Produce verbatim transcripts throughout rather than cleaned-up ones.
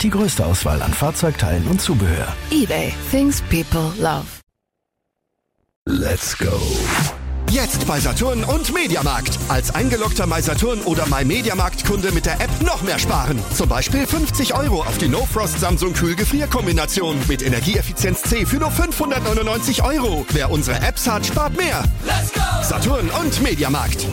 Die größte Auswahl an Fahrzeugteilen und Zubehör. eBay. Things people love. Let's go. Jetzt bei Saturn und Mediamarkt. Als eingeloggter MySaturn oder MyMediamarkt-Kunde mit der App noch mehr sparen. Zum Beispiel fünfzig Euro auf die No Frost Samsung Kühl-Gefrier-Kombination mit Energieeffizienz C für nur fünfhundertneunundneunzig Euro. Wer unsere Apps hat, spart mehr. Let's go! Saturn und Mediamarkt.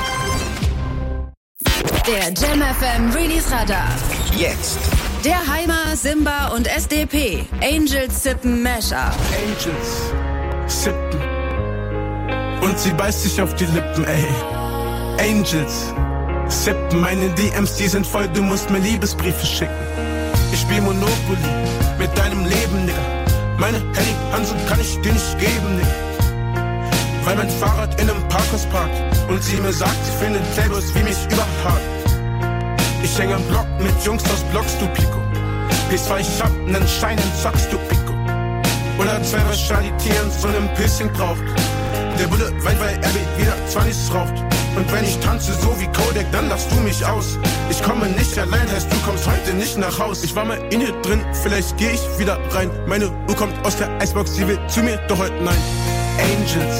Der Jam F M Release Radar. Jetzt. Der Heimer, Simba und S D P. Angels Sippen Mashup. Angels Sippen. Und sie beißt sich auf die Lippen, ey. Angels Sippen. Meine D Ms, die sind voll, du musst mir Liebesbriefe schicken. Ich spiel Monopoly mit deinem Leben, Nigga. Meine Handy Hansen kann ich dir nicht geben, Nigga. Weil mein Fahrrad in einem Parkhaus parkt und sie mir sagt, sie findet Playboys wie mich überhart. Ich häng am Block mit Jungs aus Blocks, du Pico. P zwei, ich hab nen Schein, den zockst du Pico. Oder zwei, was Charlie Tier in so nem Pilzchen braucht. Der Bulle weint, weil er wieder zwanzig raucht. Und wenn ich tanze so wie Kodak, dann lachst du mich aus. Ich komme nicht allein, heißt du kommst heute nicht nach Haus. Ich war mal in hier drin, vielleicht geh ich wieder rein. Meine Uhr kommt aus der Eisbox, sie will zu mir, doch heute nein. Angels.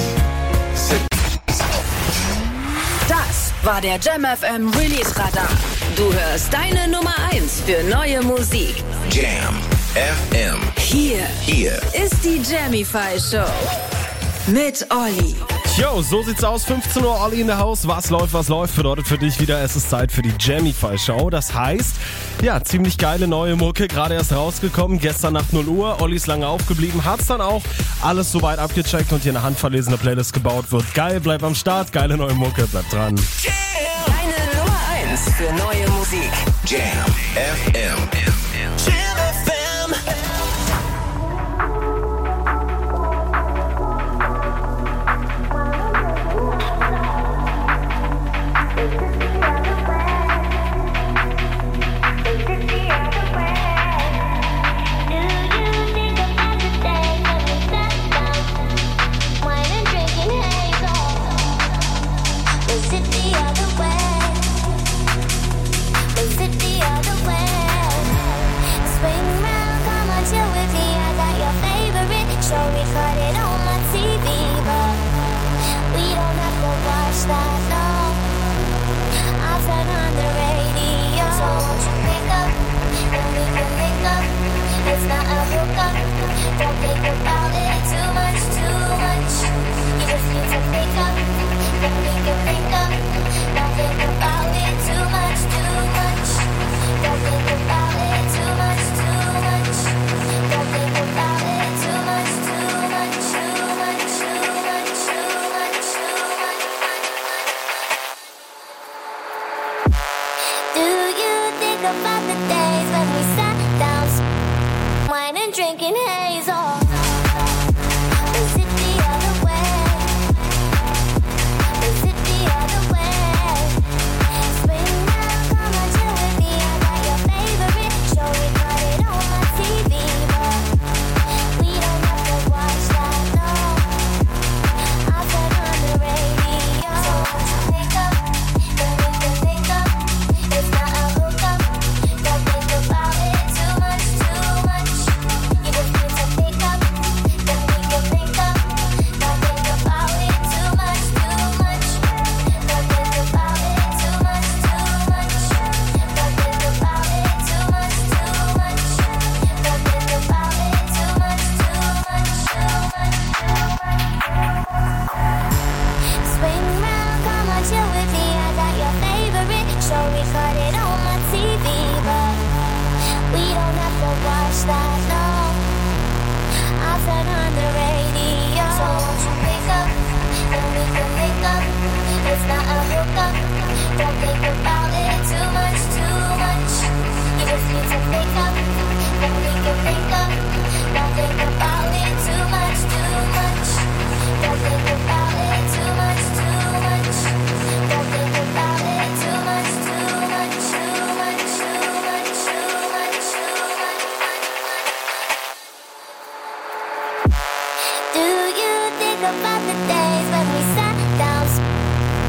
Das war der Jam F M Release Radar. Du hörst deine Nummer eins für neue Musik. Jam F M. Hier, Hier ist die Jamify Show mit Olli. Jo, so sieht's aus. fünfzehn Uhr, Olli in der Haus. Was läuft, was läuft, bedeutet für dich wieder, es ist Zeit für die Jamify Show. Das heißt, ja, ziemlich geile neue Mucke, gerade erst rausgekommen, gestern nach null Uhr. Olli ist lange aufgeblieben, hat's dann auch alles soweit abgecheckt und hier eine handverlesene Playlist gebaut wird. Geil, bleib am Start, geile neue Mucke, bleib dran. Deine Nummer eins für neue Musik. Jam F M. Jam F M.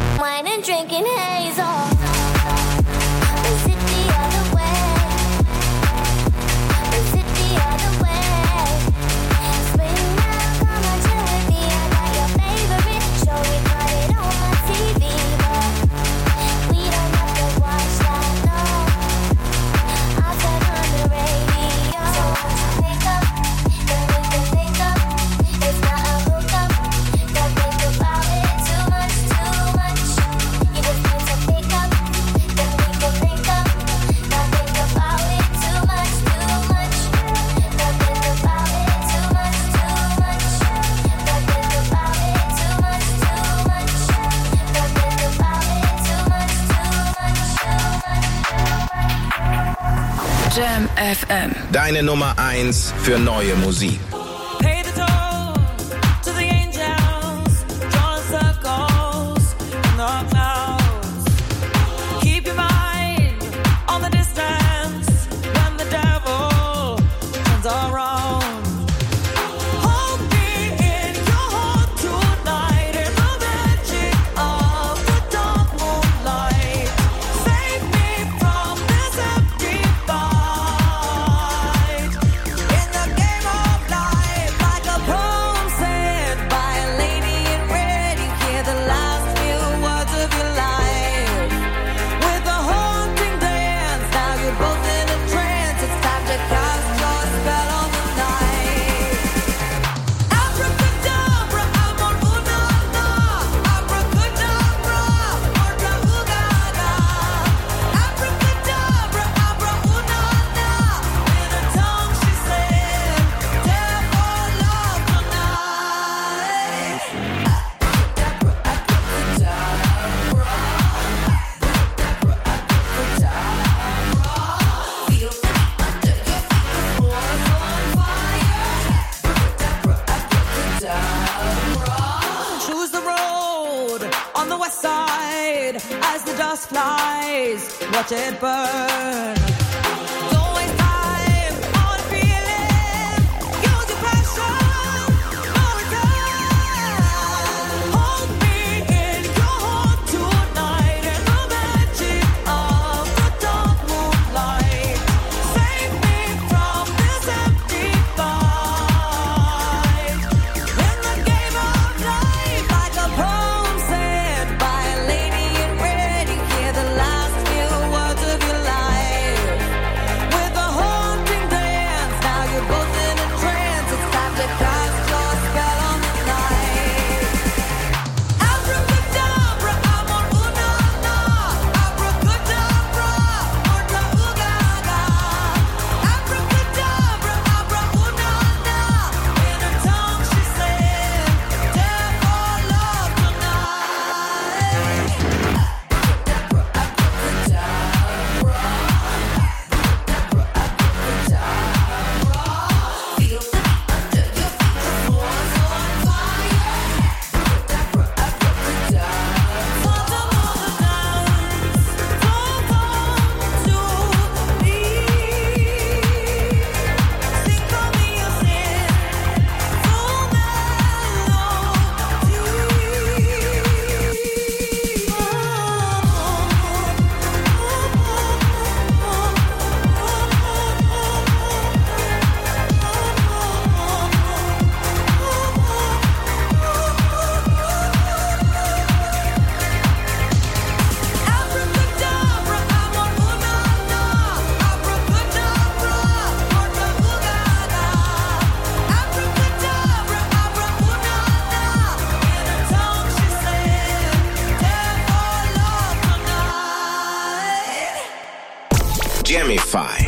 Drinking haze on. Is it the other way? F M. Deine Nummer eins für neue Musik. Watch it burn. Jamify.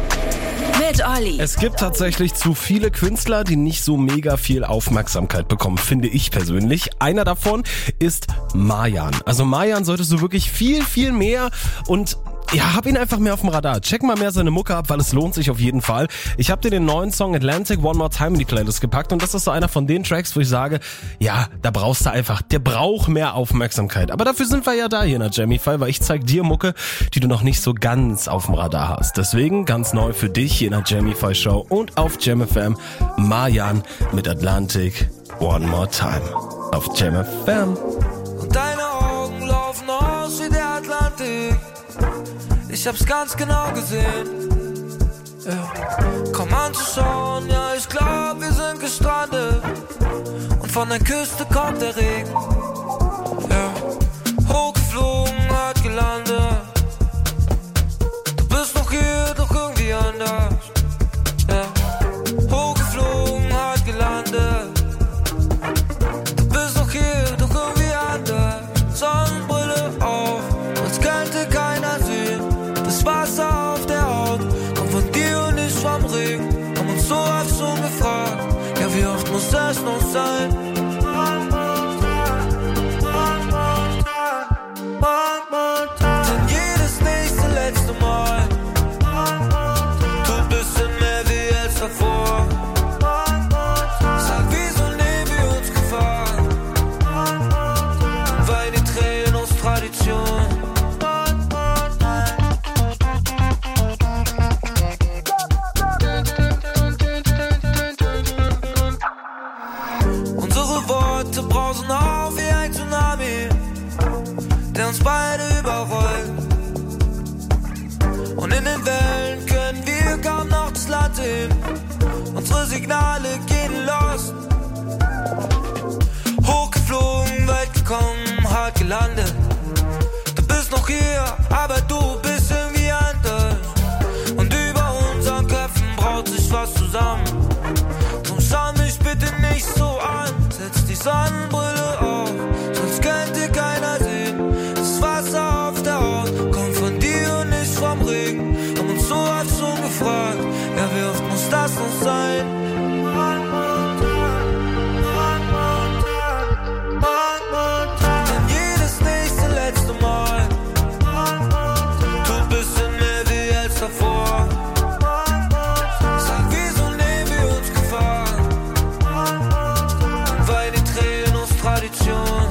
Mit Olli. Es gibt tatsächlich zu viele Künstler, die nicht so mega viel Aufmerksamkeit bekommen, finde ich persönlich. Einer davon ist Marjan. Also Marjan solltest du wirklich viel, viel mehr und ja, hab ihn einfach mehr auf dem Radar. Check mal mehr seine Mucke ab, weil es lohnt sich auf jeden Fall. Ich habe dir den neuen Song Atlantic One More Time in die Playlist gepackt und das ist so einer von den Tracks, wo ich sage, ja, da brauchst du einfach, der braucht mehr Aufmerksamkeit. Aber dafür sind wir ja da hier in der Jamify, weil ich zeig dir Mucke, die du noch nicht so ganz auf dem Radar hast. Deswegen ganz neu für dich hier in der Jamify Show und auf Jam F M, Marjan mit Atlantic One More Time auf Jam F M. Und deine Augen laufen aus wie der Atlantik. Ich hab's ganz genau gesehen. Ja. Komm anzuschauen, ja, ich glaub, wir sind gestrandet. Und von der Küste kommt der Regen. Ja. Hochgeflogen, hart gelandet. Du bist noch hier, doch irgendwie anders. Ja. Hochgeflogen, hart gelandet. Du bist noch hier, doch irgendwie anders. Sonnenbrille auf, uns könnte keiner sehen. Das Wasser auf der Haut kommt von dir und nicht vom Regen. Haben uns so oft schon gefragt, ja, wie oft muss es noch sein? One more time, one more time, one more time. Denn jedes nächste letzte Mal. One more time. Du unsere Signale gehen los. Hochgeflogen, weit gekommen, hart gelandet. Du bist noch hier, aber du bist irgendwie anders. Und über unseren Köpfen braut sich was zusammen. Drum schau mich bitte nicht so an. Setz die Sonnenbrille auf, sonst könnte keiner sehen. Das Wasser auf der Haut kommt von dir und nicht vom Regen. Haben uns so oft schon gefragt, ja, wie oft muss das noch sein? Denn jedes nächste letzte Mal tut bisschen mehr weh als davor. Sag, wieso nehmen wir uns Gefahr? Weil die Tränen uns Tradition.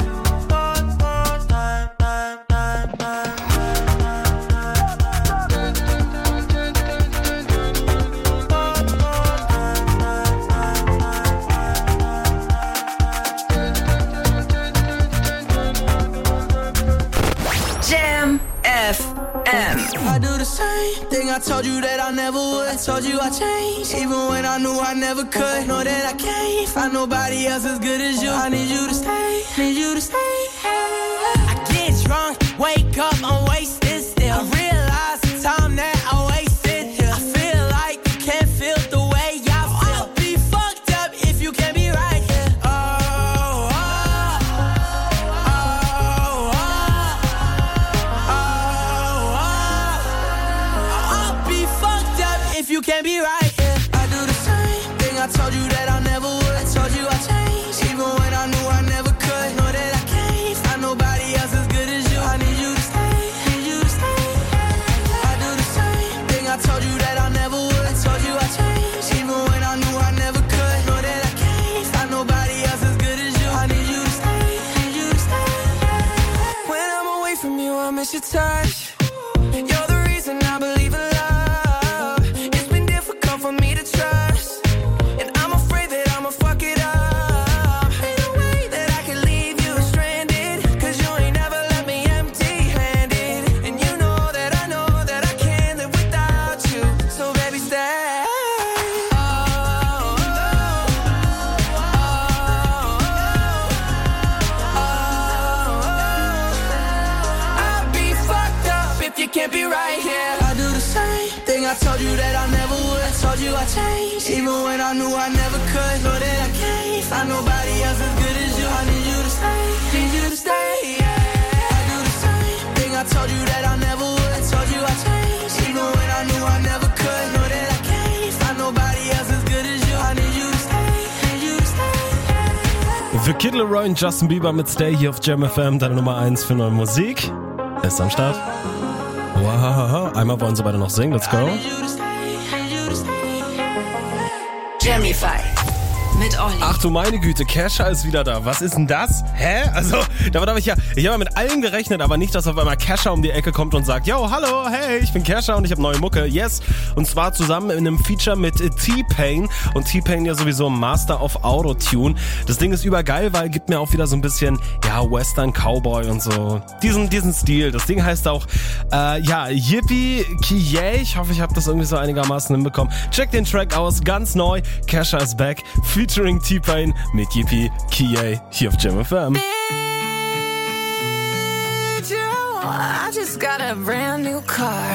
Jam F M. I do the same thing I told you that I never would. I told you I changed, even when I knew I never could. Know that I can't find nobody else as good as you. I need you to stay, need you to stay. I get drunk, wake up, I'm wasted still. I realize the time that I wasted here. I feel like you can't feel the way I feel. I'll be fucked up if you can't be right here. Oh, oh, oh, oh, oh, oh. I'll be fucked up if you can't be right here. I do the same thing I told you that I never would. I told you I changed, even when I knew I never could. Know that I can't find nobody else as good as you. I need you to stay, need you to stay. I do the same thing I told you that I never would. I told you I changed, even when I knew I never could. Know that I can't find nobody else as good as you. I need you to stay, need you to stay. When I'm away from you, I miss your touch. You're the reason I believe in love. It's been difficult for me to trust, and I'm afraid that I'ma fuck it up. Ain't no way that I can leave you stranded, cause you ain't never left me empty-handed. And you know that I know that I can't live without you. So baby, stay. Oh, oh, oh, oh. I'll be fucked up if you can't be right here. I do the same thing I told you that I never would. I told you I changed, even when I knew I never could. Know that I can't find nobody else as good as you. I need you to stay, need you to stay. Yeah. I do the same thing I told you that I never would. I told you I changed, even when I knew I never could. Know that I can't find nobody else as good as you. I need you to stay, need you to stay. Für Kid Laroi und Justin Bieber mit Stay hier auf Jam F M, deine Nummer eins für neue Musik. Ist am Start. Wow, einmal wollen sie beide noch singen, let's go. Need you to stay, need you to stay. Jamify mit Olli. Ach du meine Güte, Kesha ist wieder da. Was ist denn das? Hä? Also, damit habe ich ja, ich habe ja mit allem gerechnet, aber nicht, dass auf einmal Kesha um die Ecke kommt und sagt, yo, hallo, hey, ich bin Kesha und ich habe neue Mucke. Yes. Und zwar zusammen in einem Feature mit T-Pain. Und T-Pain ja sowieso Master of Autotune. Das Ding ist übergeil, weil gibt mir auch wieder so ein bisschen, ja, Western Cowboy und so. Diesen, diesen Stil. Das Ding heißt auch, äh, ja, Yippie Kiyay. Ich hoffe, ich habe das irgendwie so einigermaßen hinbekommen. Check den Track aus, ganz neu. Kesha is back. Featuring T-Pain mit Yippie Kiyay hier auf Jam F M. I just got a brand new car.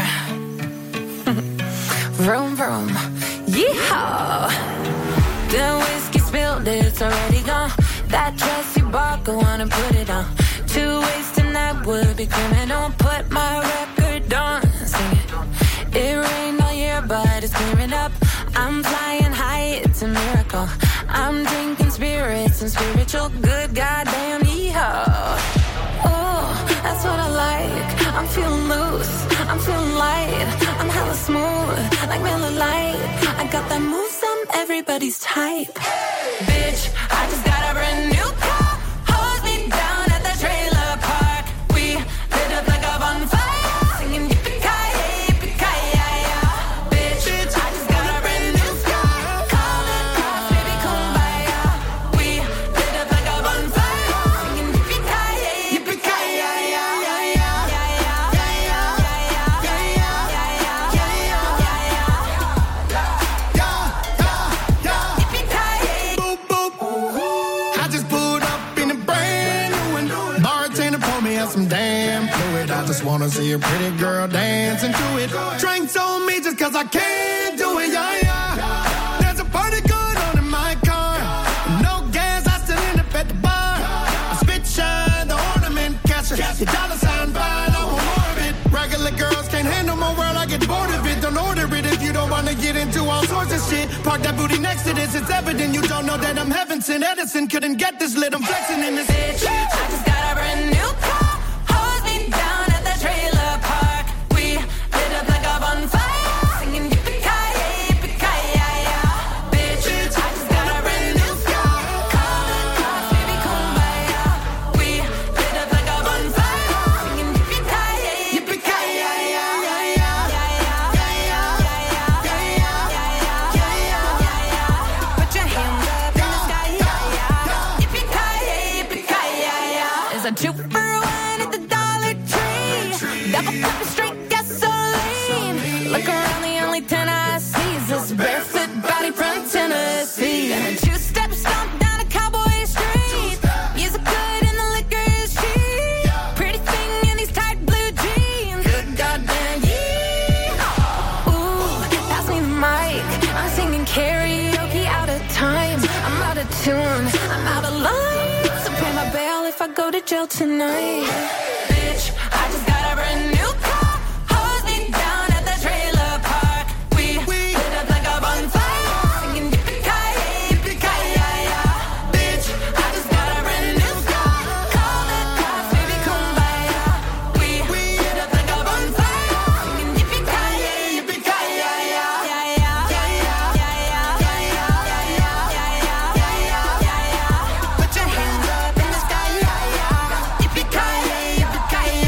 Vroom, vroom. Yeehaw. The whiskey spilled, it's already gone. That dress you bought, go on and put it on. Two ways tonight would be criminal. Put my record on, sing it. It rained all year, but it's clearing up. I'm flying high, it's a miracle. I'm drinking spirits and spiritual. Good goddamn, yeehaw. Oh, that's what I like. I'm feeling loose, I'm feeling light. I'm hella smooth, like Miller Lite. I got that move, some everybody's type. Bitch, I just got a brand new car. Hold me down at the trailer park. We lit up like a bonfire, singing yippee-ki-yay, yippee-ki-yay. Bitch, I just got a brand new car. Call it cops, baby, kumbaya. We lit up like a bonfire, singing yippee-ki-yay, yippee-ki-yay. just wanna see a pretty girl dance and do it. Drinks on me just cause I can't do it, yeah, yeah. There's a party going on in my car. No gas, I still end up at the bar. I spit shine, the ornament catcher. The dollar sign fine, I want more of it. Regular girls can't handle my world, I get bored of it. Don't order it if you don't wanna get into all sorts of shit. Park that booty next to this, it's evident you don't know that I'm heaven sent. Edison couldn't get this lit, I'm flexing in this bitch. I just got a brand new car. Hold me down at the trailer park. We lit up like a bonfire, singing yippee-ki-yay, yippee-ki-yay, bitch. I just got a brand new car. Call the cops, baby, kumbaya. We lit up like a bonfire, singing yippee-ki-yay, yippee-ki-yay, put your hands up in the sky, yippee-ki-yay, yippee-ki-yay. There's a two for one at the Dollar Tree. Double cup of straight gasoline. Look around, the only ten I see is this barefoot body from Tennessee. And a two-step stomp down a cowboy street. Music good and the liquor is cheap. Pretty thing in these tight blue jeans. Good goddamn yeah. Ooh, pass me the mic. I'm singing karaoke out of time. I'm out of tune. I'm out of line. So pay my bail if I go to jail tonight. Bitch, I just got a brand new car. Hose me down at the trailer park. We lit up like a bonfire, singing yippee-ki-yay, yippee-ki-yay, bitch. I just got a brand new car. Call the cops, baby, kumbaya. We lit up like a bonfire, singing yippee-ki-yay, yippee-ki-yay, put your hands up in the sky, yippee-ki-yay, yippee-ki-yay.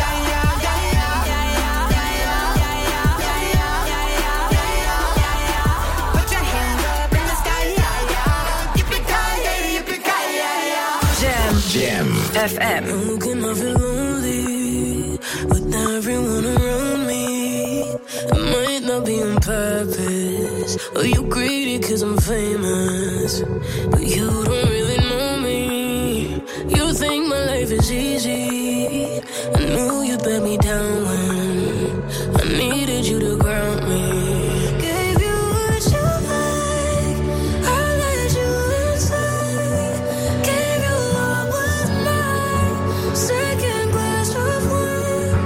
Put your hands up in the sky, yippee-ki-yay, yippee-ki-yay. Jam. Jam. F M. How can I feel lonely with everyone around me? It might not be on purpose, or you greedy cause I'm famous, but you don't really know me. You think my life is easy. I knew you'd let me down when I needed you to ground me. Gave you what you like, I let you inside. Gave you what was mine, second glass of wine.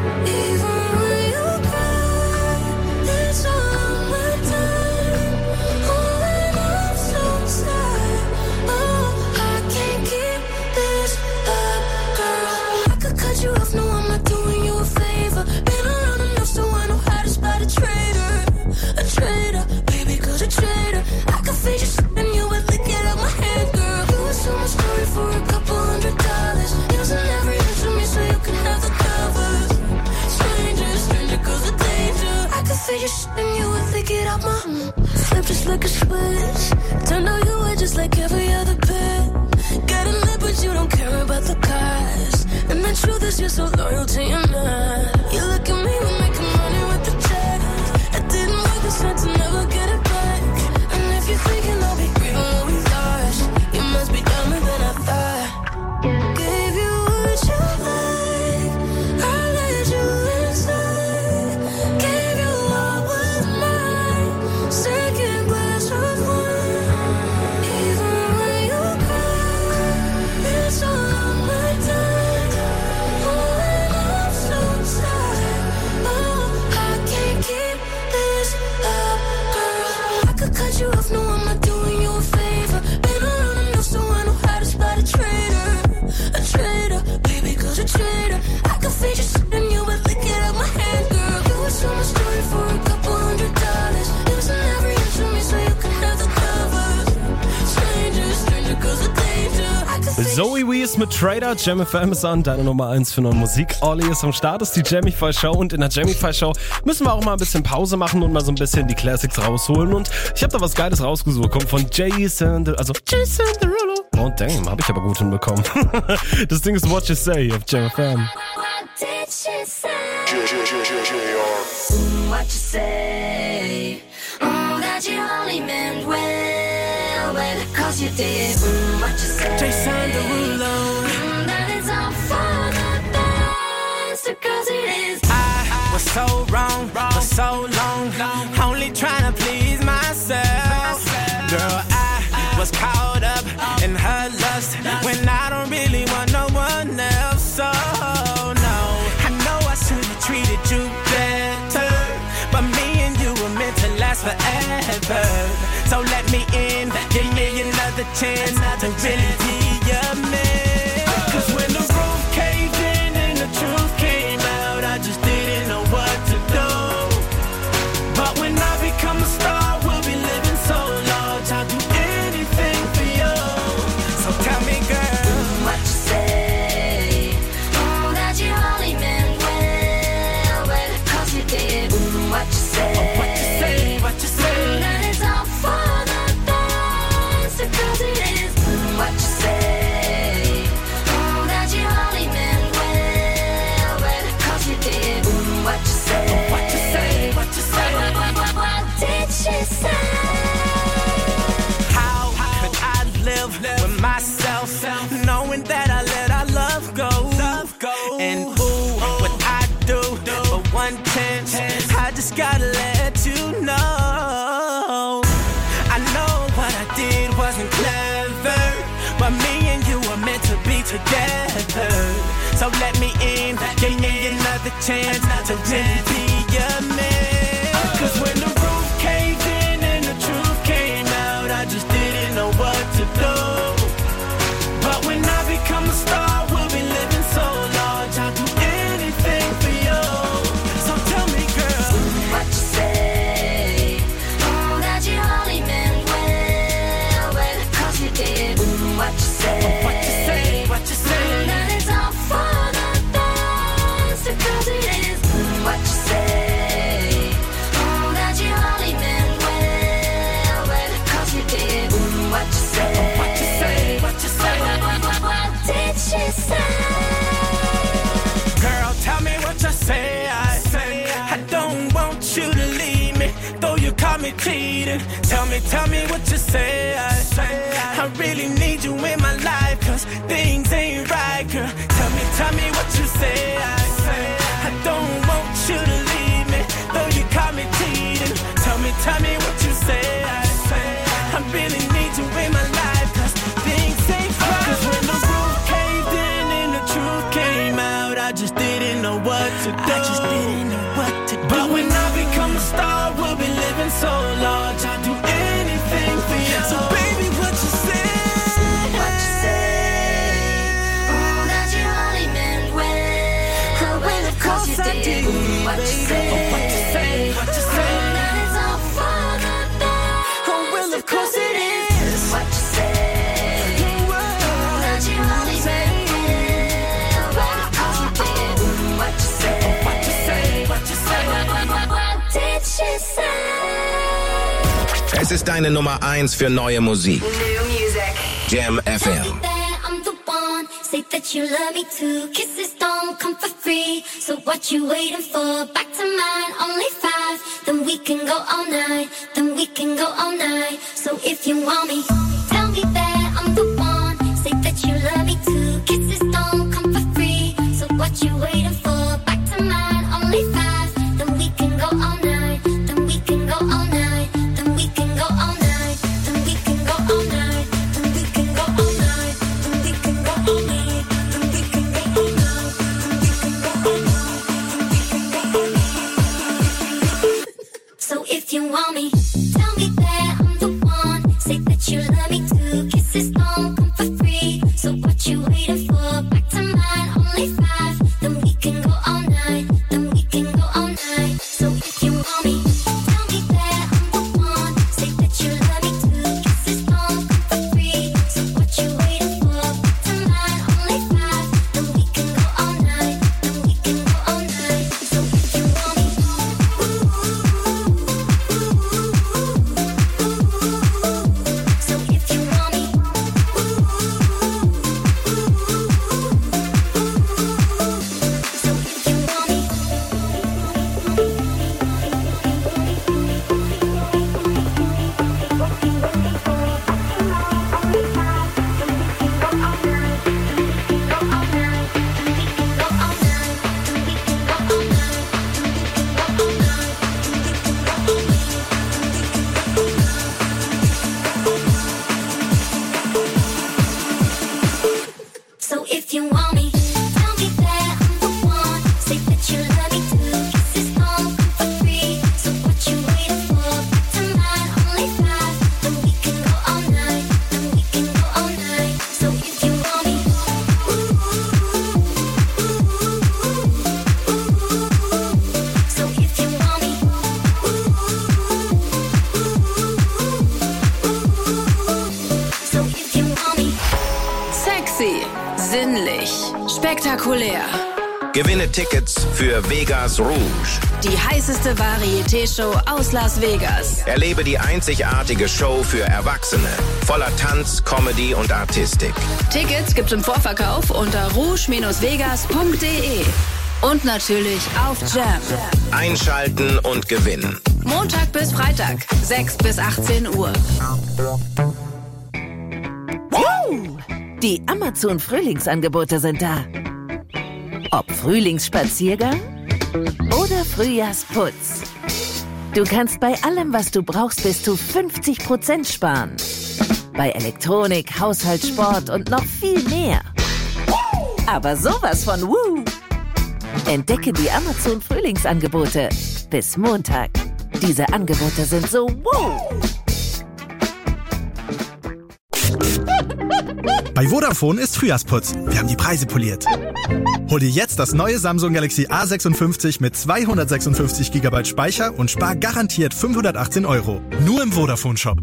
Even when you cry, it's all my time. Oh, and I'm so sad. Oh, I can't keep this up, girl. I could cut you off, no, I'm not doing you a favor. Been around enough so I know how to spot a traitor. A traitor, baby, cause a traitor. I could fade you and you would lick it out my hand, girl. You would sell my story for a couple hundred dollars. Using every inch of me so you can have the covers. Stranger, stranger, cause a danger. I could fade you and you would lick it out my flip just like a switch. Turned out you were just like every other bit. Got a lip but you don't care about the cost. And the truth is you're so loyal to your man. You look at me, we're making money with the check. It didn't work, it's time to never get it back. And if you're thinking I'll be grieving what we lost, you must be dumber than I thought. Gave you what you like, I let you inside. Gave you what was mine, second glass of wine. Even when you cry, it's all on my time. Oh, and I'm so tired. Oh, I can't keep this up, girl. I could cut you off, no, I'm not doing you a favor. Been around enough so I know how to spot a traitor. A traitor, baby, cause a traitor. I could fade you and you would lick it out my hand, girl. You would sell my story for a couple hundred dollars. Using every inch of me so you can have the covers. Stranger, stranger, cause a danger. I could fade Zoe Wees mit Trader, Jam F M ist an, deine Nummer eins für neue Musik. Olli ist am Start, ist die Jamify Show und in der Jamify Show müssen wir auch mal ein bisschen Pause machen und mal so ein bisschen die Classics rausholen und ich habe da was Geiles rausgesucht, kommt von Jason, De- also Jason Derulo. Oh damn, habe ich aber gut hinbekommen. Das Ding ist What You Say auf Jam F M. What did she say? Mm, what you say? Mm, that you only meant well, well, cause you did. Mm, what you say? Jason Derulo. Mm, that it's all for the best, cause it is. so wrong for so long, only trying to please myself. Girl, I was caught up in her lust when I don't really want no one else. So no, I know I should have treated you better, but me and you were meant to last forever. So let me in, give me another chance to really be your man. Cause when the roof caved in and the truth came out, I just didn't know what to do. But when I become a star, we'll be living so large, I'll do anything for you. So tell me, girl, what you say? Oh, that you only meant well, well, cause you did. What you say? Oh, what you say, what you say? Oh, that it's all for the best, cause it is. What you say? Oh, that you only meant well, well, cause you did. What you say? Oh, what you say, what you say? What, what, what, what did she say? How could I live with myself, knowing that I let our love go? And ooh, what I do for one chance, I just gotta let you know. I know what I did wasn't clever, but me and you were meant to be together. So let me in, give me another chance to really be your man. Cause when the roof caved in and the truth came out, I just didn't know what to do. But when I become a star, we'll be living so large, I'll do anything for you. So tell me, girl, what you say? Oh, that you only meant well, well, cause you did. What you say? what you say, what you say? That it's all for the best, cause it is. What you say? Oh, that you only meant well, well, cause you did. What you say? What you say, what you say? What, what, what, what did she say? Girl, tell me what you say. I say I don't want you to leave me, though you caught me cheating. Tell me, tell me what you say. I say I really need you in my life, cause things ain't right, girl. Tell me, tell me what you say. I say I don't want you to leave me, though you caught me cheating. Tell me, tell me what you say. I say I really need you in my life, cause things ain't right. Cause when the roof caved in and the truth came out, I just didn't know what to do. I just didn't know what to do. But when I become a star, we'll be living so large, I'll do anything for you. So baby, what you say? What you say? Oh, that you only meant well, oh, well, of course you did. What you say? Oh, what you say, what you say? Oh, that it's all for the best, Oh, well, of course it is. what you say? Oh, that you only meant well, well, of course you did. What you say? What you say, what you say? What, what, what, what did she say? Es ist deine Nummer eins für neue Musik. New music. Jam F Tell M. me that I'm the one. Say that you love me too. Kisses don't come for free. So what you waiting for? Back to mine, only five. Then we can go all night. Then we can go all night. So if you want me, tell me that I'm the one. Say that you love me too. Kisses don't come for free. So what you waiting for? Back to mine, only five. Then we can go all night. Then we can go all night. Then we can go all night. Then we can go all night. Then we can go all night. Then we can go all night. Then we can go all night. Then we can go all night. Then we can go all night. So if you want me, tell me that I'm the one. Say that you love me Spektakulär. Gewinne Tickets für Vegas Rouge. Die heißeste Varieté-Show aus Las Vegas. Erlebe die einzigartige Show für Erwachsene. Voller Tanz, Comedy und Artistik. Tickets gibt's im Vorverkauf unter rouge Bindestrich vegas Punkt de. Und natürlich auf Jam. Einschalten und gewinnen. Montag bis Freitag, sechs bis achtzehn Uhr. Die Amazon-Frühlingsangebote sind da. Ob Frühlingsspaziergang oder Frühjahrsputz. Du kannst bei allem, was du brauchst, bis zu fünfzig Prozent sparen. Bei Elektronik, Haushalt, Sport und noch viel mehr. Aber sowas von Woo! Entdecke die Amazon-Frühlingsangebote bis Montag. Diese Angebote sind so Woo! Bei Vodafone ist Frühjahrsputz. Wir haben die Preise poliert. Hol dir jetzt das neue Samsung Galaxy A sechsundfünfzig mit zweihundertsechsundfünfzig Gigabyte Speicher und spar garantiert fünfhundertachtzehn Euro. Nur im Vodafone-Shop.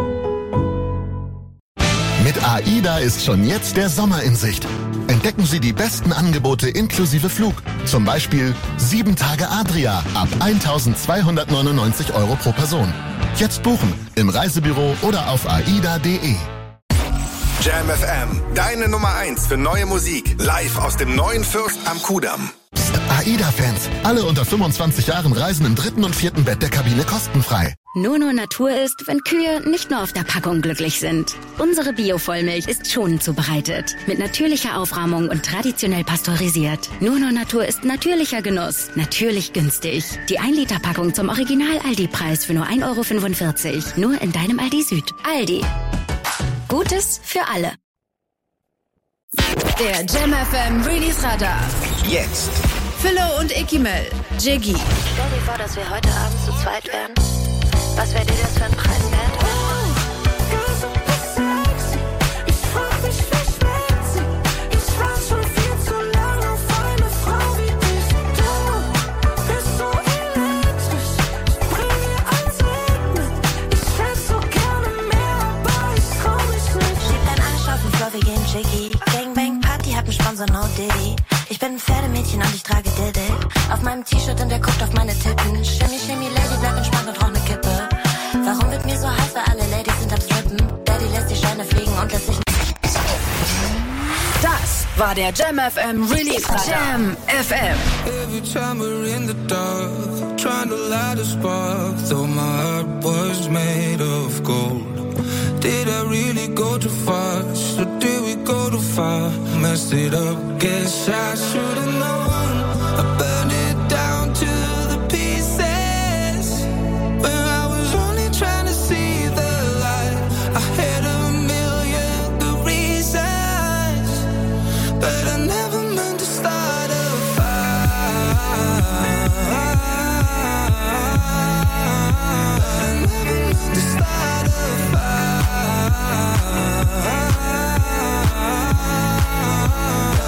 Mit AIDA ist schon jetzt der Sommer in Sicht. Entdecken Sie die besten Angebote inklusive Flug. Zum Beispiel sieben Tage Adria ab eintausendzweihundertneunundneunzig Euro pro Person. Jetzt buchen im Reisebüro oder auf aida punkt de. Jam F M, deine Nummer eins für neue Musik. Live aus dem neuen Fürst am Kudamm. Psst, AIDA-Fans, alle unter fünfundzwanzig Jahren reisen im dritten und vierten Bett der Kabine kostenfrei. Nur nur Natur ist, wenn Kühe nicht nur auf der Packung glücklich sind. Unsere Bio-Vollmilch ist schonend zubereitet. Mit natürlicher Aufrahmung und traditionell pasteurisiert. Nur nur Natur ist natürlicher Genuss. Natürlich günstig. Die ein Liter Packung zum Original-Aldi-Preis für nur ein Euro fünfundvierzig. Nur in deinem Aldi Süd. Aldi. Gutes für alle. Der Jam F M Release Radar. Jetzt. Philo und Ikimel. Jiggy. Stell dir vor, dass wir heute Abend zu zweit wären. Was wäre dir das für ein Preis wert? Jiggy. Gangbang Party hat einen Sponsor, no Diddy. Ich bin ein Pferdemädchen und ich trage Diddy. Auf meinem T-Shirt und der guckt auf meine Titten. Shimmy, shimmy, Lady, bleib entspannt und rauch ne Kippe. Warum wird mir so heiß, weil alle Ladies sind am Strippen? Daddy lässt die Scheine fliegen und lässt sich... Das war der Jam F M Release Radar. Jam F M. Every time we're in the dark, trying to light a spark, though my heart was made of gold. Did I really go too fast, or did we go too far? Messed it up, guess I should've known. I burned it down to the pieces, when I was only trying to see the light. I had a million good reasons, but I never meant to start a fire. I never meant to start a fire.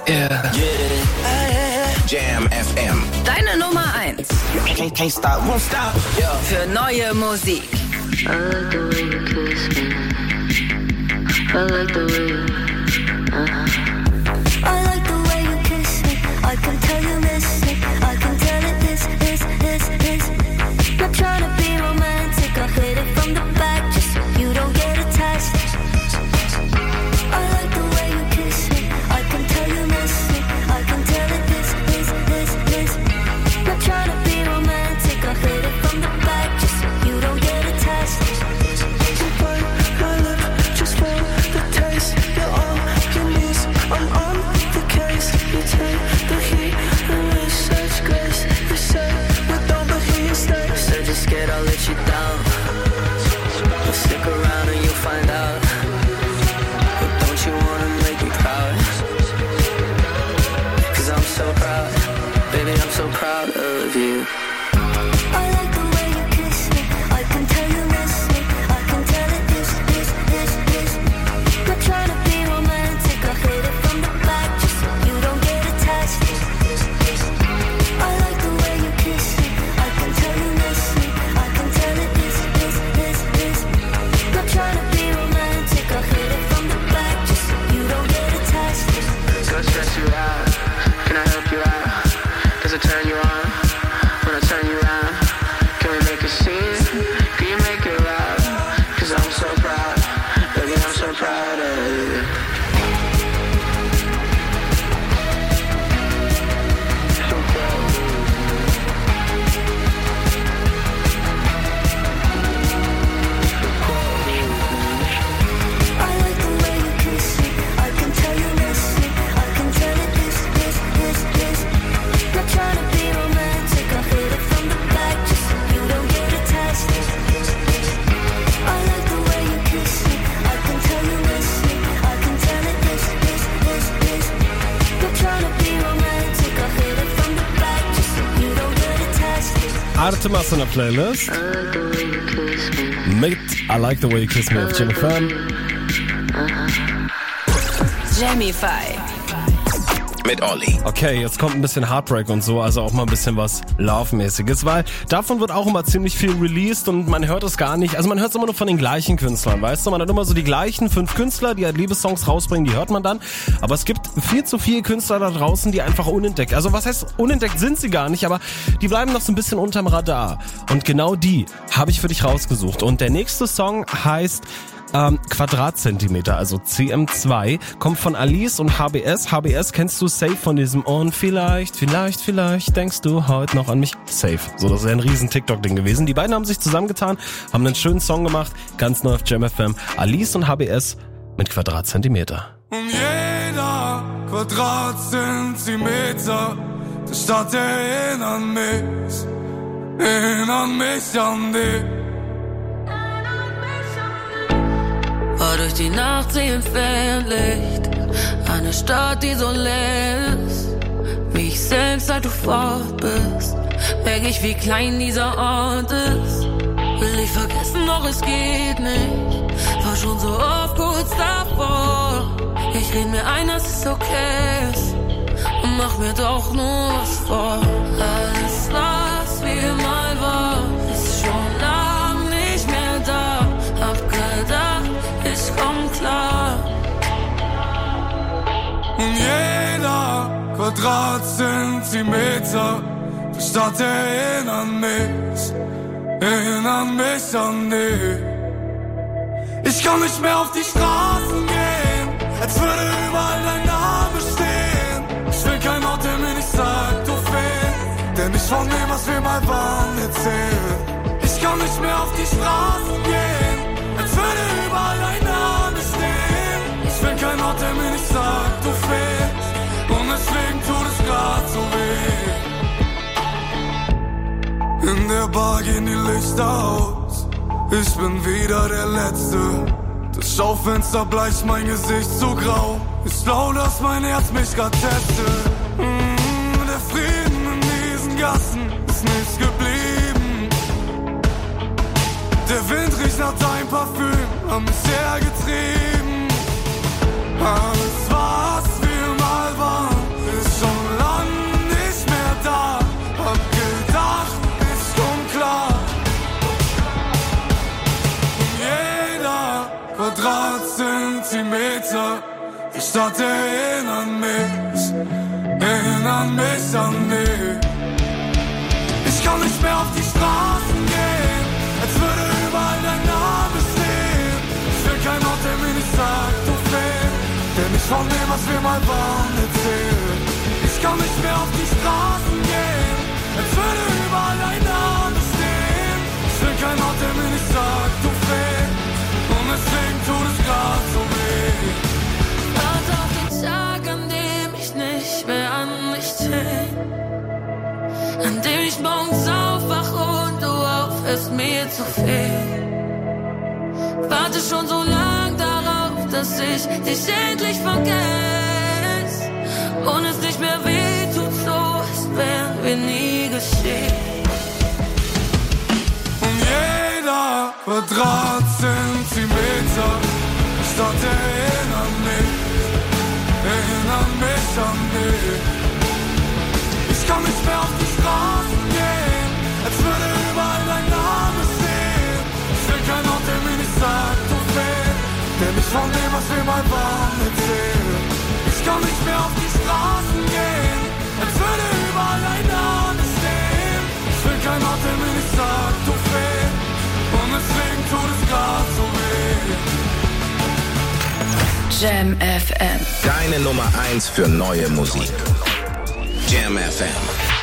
Yeah. Jam F M. Deine Nummer eins. Can't, can't stop, won't stop. Yeah. Für neue Musik. I like the way you kiss me. I like the way you, uh-huh. I like the way you kiss me. I can tell you miss me. I can tell it this, this, this, this. Not trying to be romantic. I hit it from the back just so you don't get attached. I like the way you kiss me. I can tell you miss me. I can tell it this, this, this, this. Not trying to be romantic. I hit it from the back just so you don't get attached. You bite my lip just for the taste. You're all you need. I'm on the case. You take the heat and with such grace. You say you don't, but here you stay. Said you're scared I'll let you down. Well, stick around and you'll find out. But don't you wanna make me proud? Cause I'm so proud. Baby, I'm so proud of you. I like the way you kiss me. I can tell you miss me. I can tell it this, this, this, this. Not trying to be romantic. I hit it from the back just so you don't get attached. I like the way you kiss me. I can tell you miss me. I can tell it this, this, this, this. Not trying to be romantic. I hit it from the back just so you don't get attached. Go stress you out. Can I help you out? Does it turn you on? When I turn you around, can we make a scene? Can you make it loud? Cause I'm so proud. Baby, I'm so proud of you. So proud of you. I like the way you kiss me. I can tell you miss me. I can tell it this, this, this, this. Not trying to be romantic. I hit it from the back just so you don't get attached. I like the way you kiss me. I can tell you miss me. I can tell it this, this, this, this. Not trying to be romantic. I hit it from the back just so you don't get attached. Artemas in der Playlist. I like the way you kiss me. Mit I Like the Way You Kiss Me auf Jam F M. Jamify. Mit Olli. Okay, jetzt kommt ein bisschen Heartbreak und so, also auch mal ein bisschen was Love-mäßiges, weil davon wird auch immer ziemlich viel released und man hört es gar nicht, also man hört es immer nur von den gleichen Künstlern, weißt du, man hat immer so die gleichen fünf Künstler, die halt Liebessongs rausbringen, die hört man dann, aber es gibt viel zu viele Künstler da draußen, die einfach unentdeckt, also was heißt, unentdeckt sind sie gar nicht, aber die bleiben noch so ein bisschen unterm Radar und genau die habe ich für dich rausgesucht und der nächste Song heißt Ähm, Quadratzentimeter, also C M zwei, kommt von Alice und H B S. H B S kennst du safe von diesem und vielleicht, vielleicht, vielleicht denkst du heute noch an mich. Safe. So, das ist ja ein riesen TikTok-Ding gewesen. Die beiden haben sich zusammengetan, haben einen schönen Song gemacht, ganz neu auf Jam F M. Alice und H B S mit Quadratzentimeter. Um jeder Quadratzentimeter der Stadt erinnern mich, erinnern mich an dich. Fahr durch die Nacht, sie entfernt Licht. Eine Stadt, die so leer ist. Wie ich selbst, seit du fort bist. Merk ich, wie klein dieser Ort ist. Will ich vergessen, doch es geht nicht. War schon so oft kurz davor. Ich red mir ein, dass es okay ist. Und mach mir doch nur was vor. Alles, was wir mal war, ist schon lang nicht mehr da. Hab gedacht, ich komm klar. Und jeder Quadratzentimeter der Stadt erinnern mich, erinnern mich an dich. Ich kann nicht mehr auf die Straßen gehen, als würde überall dein Name stehen. Ich will kein Ort, der mir nicht sagt, du fehlst, der nicht von dem, was wir mal waren, erzählt. Ich kann nicht mehr auf die Straßen gehen, als würde überall dein Name stehen. Ich will kein Ort, der mir nicht sagt, du fehlst, und deswegen tut es grad so weh. In der Bar gehen die Lichter aus, ich bin wieder der Letzte. Das Schaufenster bleicht mein Gesicht so grau, ist blau, dass mein Herz mich grad testet. Mm, der Frieden in diesen Gassen ist nicht geblieben. Der Wind riecht nach deinem Parfüm, haben mich hergetrieben. Alles, was wir mal waren, Stadt erinnern mich, erinnern mich an dich. Ich kann nicht mehr auf die Straßen gehen, als würde überall dein Name stehen. Ich will kein Ort, der mir nicht sagt, du fehlst, der mich von dem, was wir mal waren, erzählt. Ich kann nicht mehr auf die Straßen gehen, als würde überall dein Name stehen. Ich will kein Ort, der mir nicht sagt, du fehlst, und deswegen tut es grad so weh. Wart auf den Tag, an dem ich nicht mehr an mich denk, an dem ich morgens aufwache und du aufhörst mir zu fehlen. Warte schon so lang darauf, dass ich dich endlich vergess und es nicht mehr weh tut, so als wären wir nie geschehen. Und jeder Quadratzentimeter Stadt erinnert mich, erinnert mich an dich. Ich kann nicht mehr auf die Straßen gehen, als würde überall dein Name stehen. Ich will kein Ort, der mir nicht sagt, du fehlst, der mich von dem, was wir mal waren, erzählt. Ich kann nicht mehr auf die Straßen gehen, als würde überall dein Name stehen. Ich will kein Ort, der mir nicht sagt, du fehlst, und deswegen tut es grad so weh. Jam F M. Deine Nummer eins für neue Musik. Jam F M.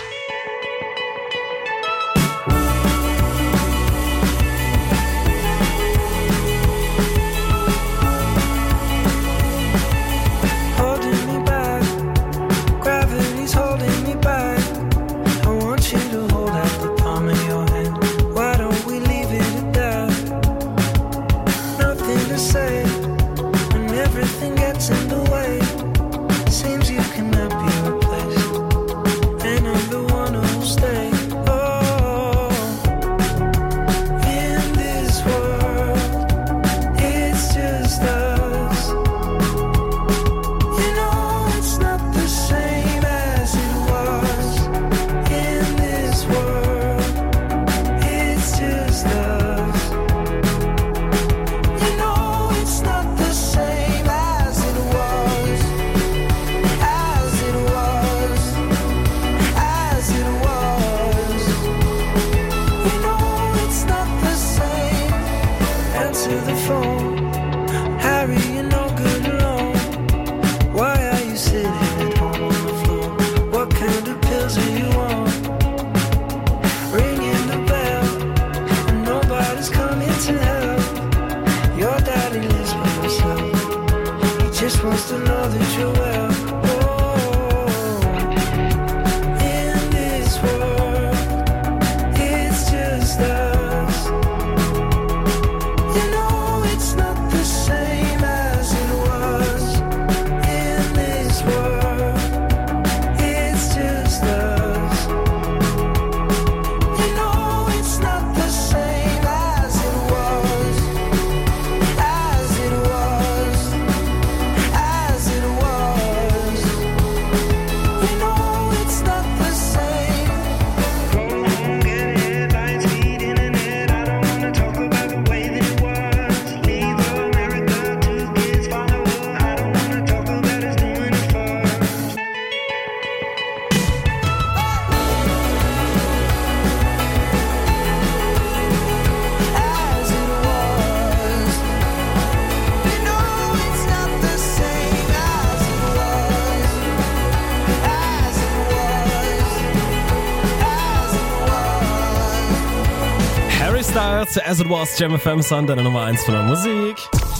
As It Was, Jam F M Sun, deine Nummer eins von der Musik.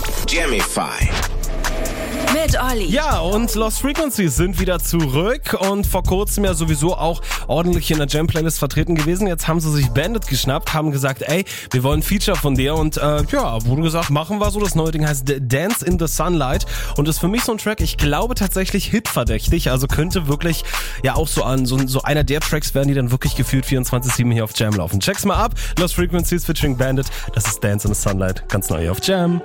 Jamify. Mit Olli. Ja, und Lost Frequencies sind wieder zurück und vor kurzem ja sowieso auch ordentlich in der Jam-Playlist vertreten gewesen. Jetzt haben sie sich Bandit geschnappt, haben gesagt, ey, wir wollen ein Feature von dir und äh, ja, wurde gesagt, machen wir so. Das neue Ding heißt Dance in the Sunlight und ist für mich so ein Track, ich glaube tatsächlich hitverdächtig, also könnte wirklich ja auch so an so, so einer der Tracks werden, die dann wirklich gefühlt vierundzwanzig sieben hier auf Jam laufen. Check's mal ab, Lost Frequencies featuring Bandit, das ist Dance in the Sunlight, ganz neu hier auf Jam.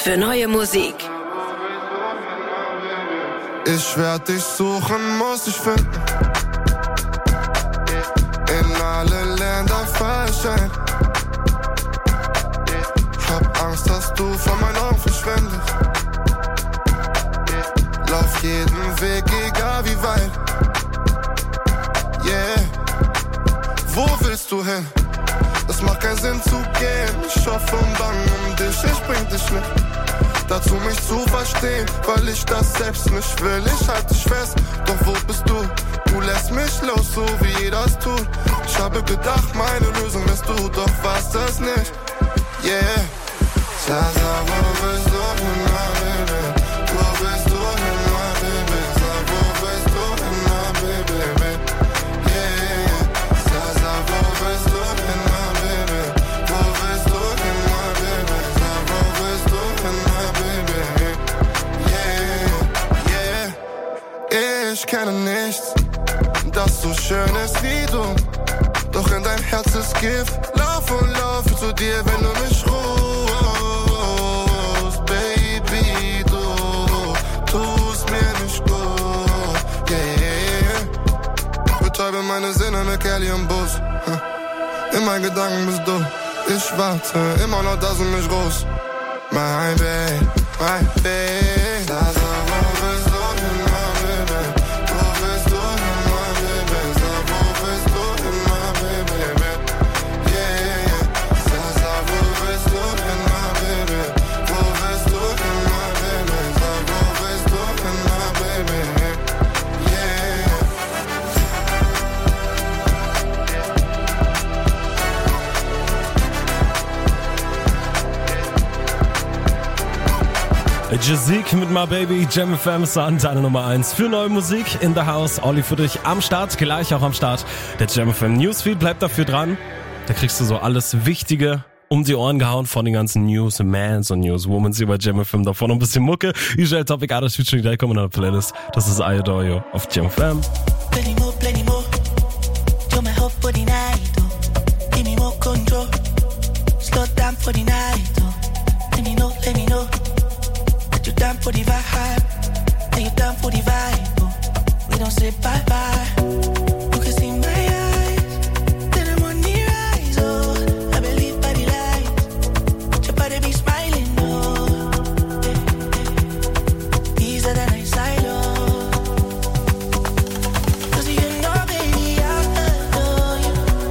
für neue Musik. Ich werd dich suchen, muss ich finden. In alle Länder fahr ich ein. Hab Angst, dass du von meinen Augen verschwindest. Lauf jeden Weg, egal wie weit. Yeah. Wo willst du hin? Es macht keinen Sinn zu gehen. Ich hoffe und bange um dich, ich bring dich nicht dazu, mich zu verstehen, weil ich das selbst nicht will. Ich halte dich fest, doch wo bist du? Du lässt mich los, so wie jeder es tut. Ich habe gedacht, meine Lösung bist du, doch warst das nicht. Yeah. Sasa, wo bist du hin, my baby? Wo bist du hin, my baby? Sag, wo bist du hin, my baby? Yeah. Sasa, wo bist du hin, my baby? Wo bist du hin, my baby? Sag, wo bist du hin, my baby? Yeah, yeah. Ich kenne nichts, das so schön ist wie du. Doch in dein Herz ist Gift. Lauf und lauf zu dir, wenn du mich rufst. Baby, du tust mir nicht gut. Yeah. Betäube meine Sinne mit Kelly im Bus. In meinen Gedanken bist du. Ich warte immer noch, dass du mich rufst. My baby, my baby. Sasa, wo bist du hin, my baby? Wo bist du hin, my baby? Sag, wo bist du hin, my baby? Yeah. Sasa, wo bist du hin, my baby? Wo bist du hin, my baby? Sag, wo bist du hin, my baby? Yeah. Jazik mit My Baby, Jam F M Sound, deine Nummer eins für neue Musik in the house. Olli für dich am Start, gleich auch am Start. Der Jam F M Newsfeed, bleib dafür dran. Da kriegst du so alles Wichtige um die Ohren gehauen von den ganzen Newsmans und Newswomans hier bei Jam F M. Davon noch ein bisschen Mucke. Usual Topic, alles wird schon gleich kommen in der Playlist. Das ist I Adore You auf Jam F M. Plenty more, plenty more. Do my hope for the night, oh. Give me more control. Slow down for the night, oh. Let me know, let me know. That you down for the vibe. That you down for the vibe, oh. We don't say bye bye. You can see my eyes. Then I'm on the rise, oh. I believe by the light. Your body be smiling, oh. These are the nights I love. Cause you know, baby, I adore you.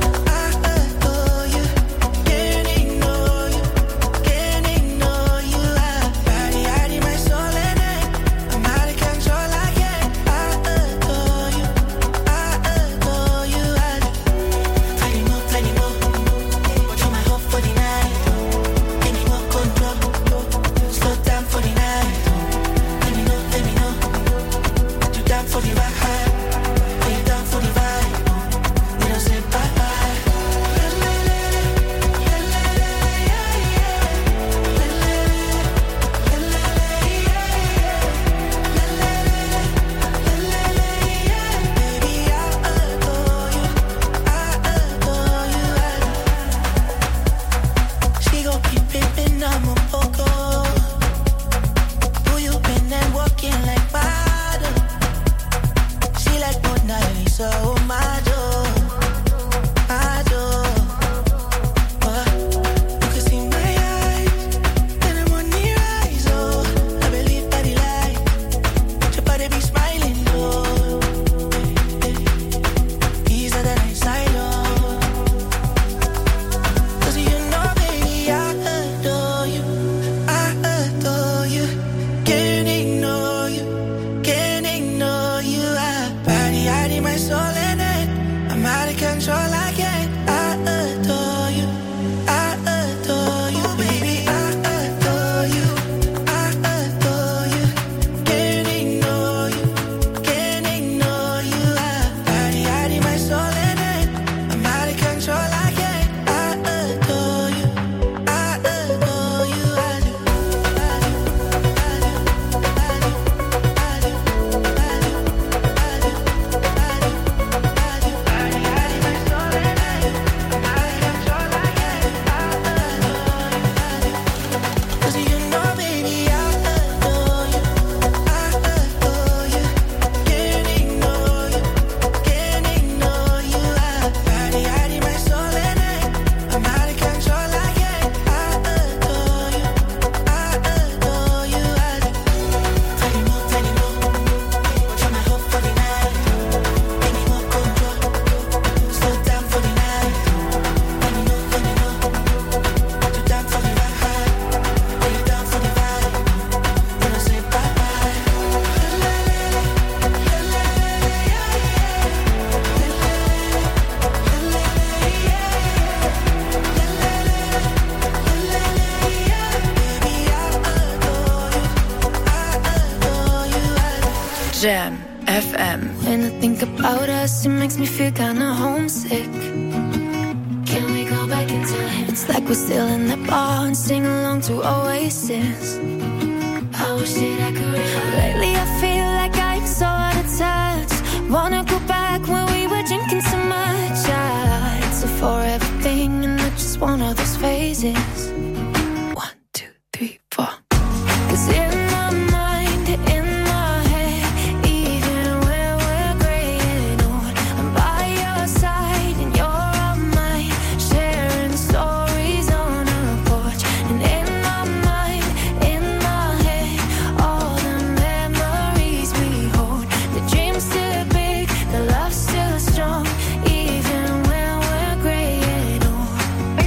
Jam F M. When I think about us, it makes me feel kinda homesick. Can we go back in time? It's like we're still in that bar and sing along to Oasis. I wish that I could remember. Lately I feel like I'm so out of touch. Wanna go back when we were drinking so much. Yeah, it's a forever thing and I just want all those phases. One, two, three, four. 'Cause in my mind, in my head, even when we're gray and old, I'm by your side and you're on mine, sharing stories on a porch. And in my mind, in my head, all the memories we hold. The dream's still big, the love's still strong, even when we're gray and old.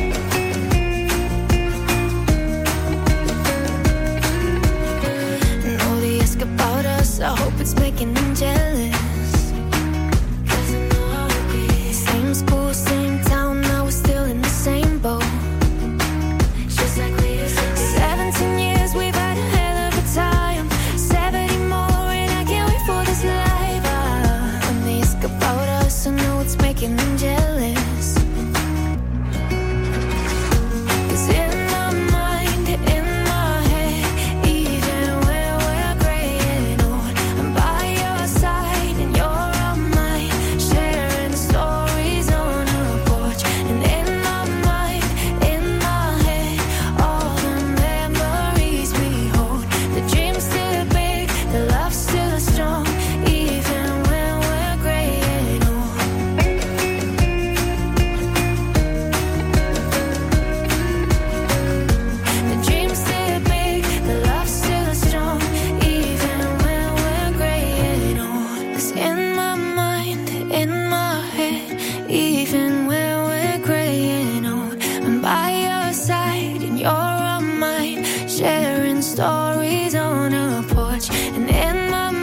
And all they ask about us, I hope it's making them jealous. 'Cause I know how it is. Same school, same town, now we're still in the same boat. Just like we used to be. Seventeen years, we've had a hell of a time. Seventy more, and I can't wait for this life. Ah, when they ask about us, I know it's making them jealous. 'Cause in my mind, in my head, even when we're gray and old, I'm by your side and you're on mine, sharing stories on a porch. And in my mind, in my head, all the memories we hold. The dream's still big, the love's still strong, even when we're gray and old. The dream's still big, the love's still strong, even when we're gray and old. 'Cause in my mind, in my head, even when we're gray and old, I'm by your side and you're on mine, sharing stories on a porch. And in my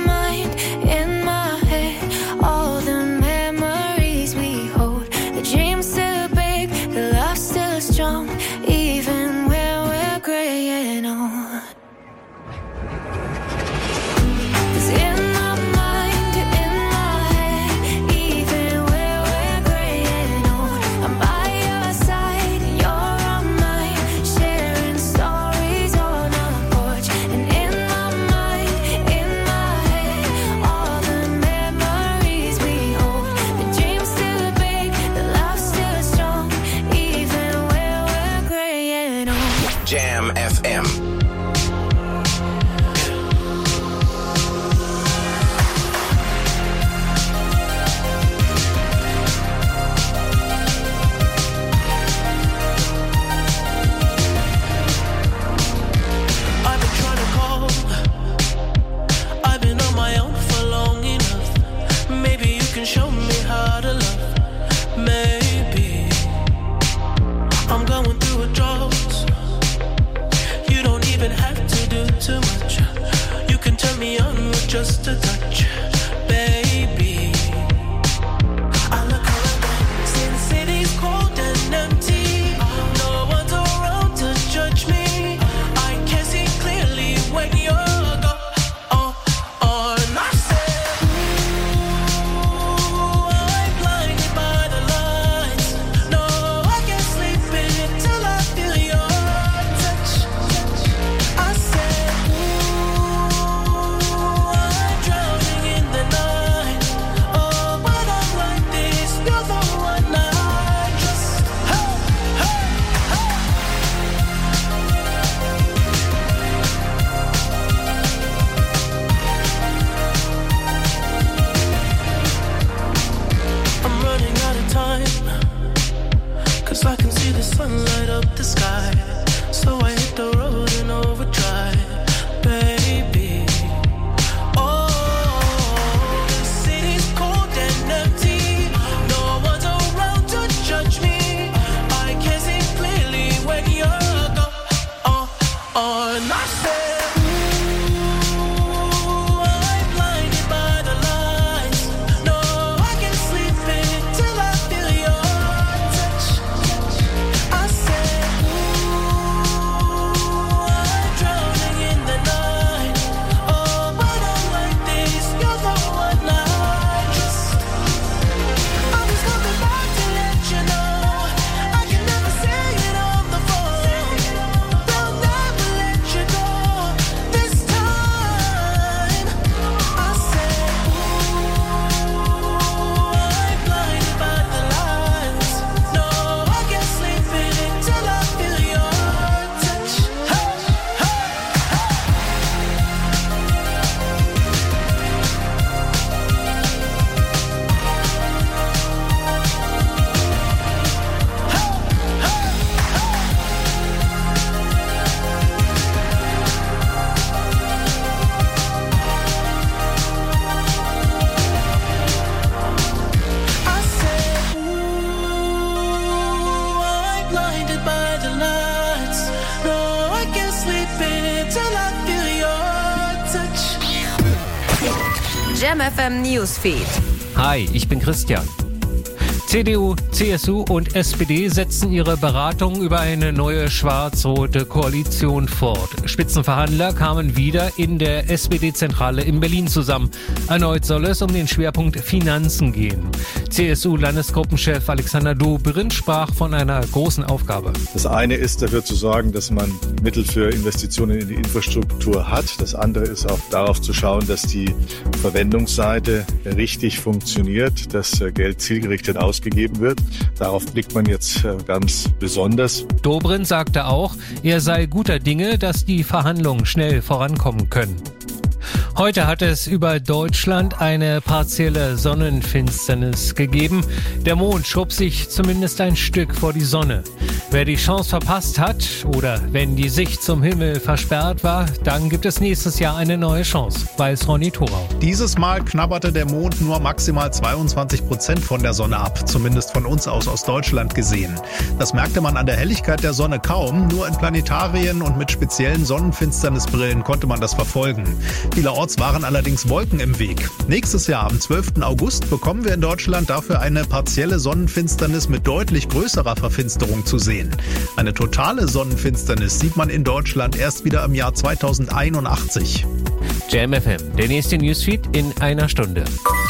Jam F M Newsfeed. Hi, ich bin Christian. C D U, C S U und S P D setzen ihre Beratungen über eine neue schwarz-rote Koalition fort. Spitzenverhandler kamen wieder in der S P D-Zentrale in Berlin zusammen. Erneut soll es um den Schwerpunkt Finanzen gehen. C S U-Landesgruppenchef Alexander Dobrindt sprach von einer großen Aufgabe. Das eine ist dafür zu sorgen, dass man Mittel für Investitionen in die Infrastruktur hat. Das andere ist auch darauf zu schauen, dass die Verwendungsseite richtig funktioniert, dass Geld zielgerichtet ausgegeben wird. Darauf blickt man jetzt ganz besonders. Dobrindt sagte auch, er sei guter Dinge, dass die Verhandlungen schnell vorankommen können. Heute hat es über Deutschland eine partielle Sonnenfinsternis gegeben. Der Mond schob sich zumindest ein Stück vor die Sonne. Wer die Chance verpasst hat oder wenn die Sicht zum Himmel versperrt war, dann gibt es nächstes Jahr eine neue Chance, weiß Ronny Thorau. Dieses Mal knabberte der Mond nur maximal zweiundzwanzig Prozent von der Sonne ab, zumindest von uns aus aus Deutschland gesehen. Das merkte man an der Helligkeit der Sonne kaum, nur in Planetarien und mit speziellen Sonnenfinsternisbrillen konnte man das verfolgen. Vielerorts waren allerdings Wolken im Weg. Nächstes Jahr, am zwölften August, bekommen wir in Deutschland dafür eine partielle Sonnenfinsternis mit deutlich größerer Verfinsterung zu sehen. Eine totale Sonnenfinsternis sieht man in Deutschland erst wieder im Jahr zweitausendeinundachtzig. Jam F M, der nächste Newsfeed in einer Stunde.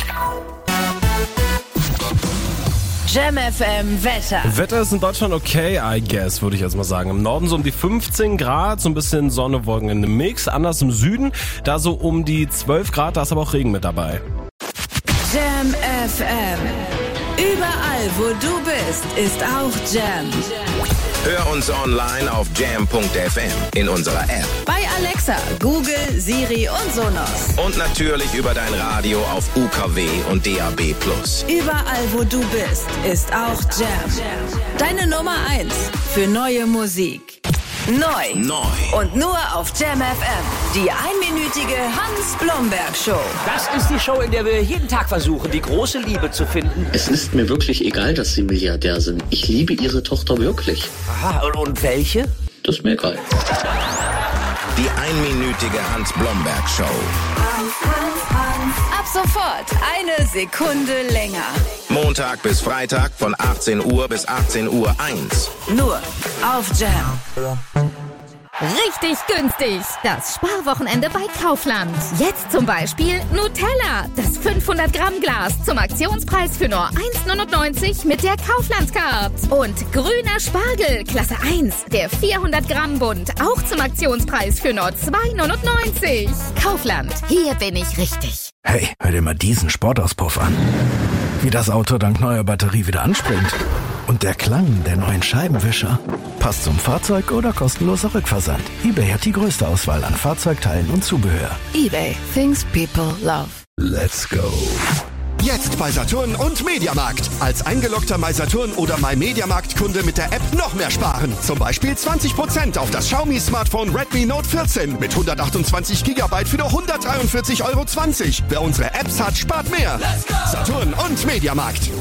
Jam F M Wetter. Wetter ist in Deutschland okay, I guess, würde ich jetzt mal sagen. Im Norden so um die fünfzehn Grad, so ein bisschen Sonne, Wolken in einem Mix. Anders im Süden, da so um die zwölf Grad, da ist aber auch Regen mit dabei. Jam F M. Überall, wo du bist, ist auch Jam. Hör uns online auf jam punkt f m, in unserer App, Bei Alexa, Google, Siri und Sonos. und natürlich über dein Radio auf U K W und D A B plus. Überall, wo du bist, ist auch Jam. Deine Nummer eins für neue Musik. Neu. Neu. Und nur auf Jam F M. Die einminütige Hans-Blomberg-Show. Das ist die Show, in der wir jeden Tag versuchen, die große Liebe zu finden. Es ist mir wirklich egal, dass Sie Milliardär sind. Ich liebe Ihre Tochter wirklich. Aha, und, und welche? Das ist mir egal. Die einminütige Hans-Blomberg-Show. Ab sofort eine Sekunde länger. Montag bis Freitag von achtzehn Uhr bis achtzehn Uhr eins. Nur auf Jam. Richtig günstig. Das Sparwochenende bei Kaufland. Jetzt zum Beispiel Nutella, das fünfhundert Gramm Glas zum Aktionspreis für nur eins neunundneunzig mit der Kaufland-Card. Und grüner Spargel, Klasse eins, der vierhundert Gramm Bund, auch zum Aktionspreis für nur zwei neunundneunzig. Kaufland, hier bin ich richtig. Hey, hör dir mal diesen Sportauspuff an. Wie das Auto dank neuer Batterie wieder anspringt. Und der Klang der neuen Scheibenwischer. Passt zum Fahrzeug oder kostenloser Rückversand. eBay hat die größte Auswahl an Fahrzeugteilen und Zubehör. eBay, things people love. Let's go. Jetzt bei Saturn und Mediamarkt. Als eingeloggter MySaturn oder MyMediamarkt-Kunde mit der App noch mehr sparen. Zum Beispiel zwanzig Prozent auf das Xiaomi-Smartphone Redmi Note vierzehn mit hundertachtundzwanzig Gigabyte für nur hundertdreiundvierzig Euro zwanzig. Wer unsere Apps hat, spart mehr. Saturn und Mediamarkt.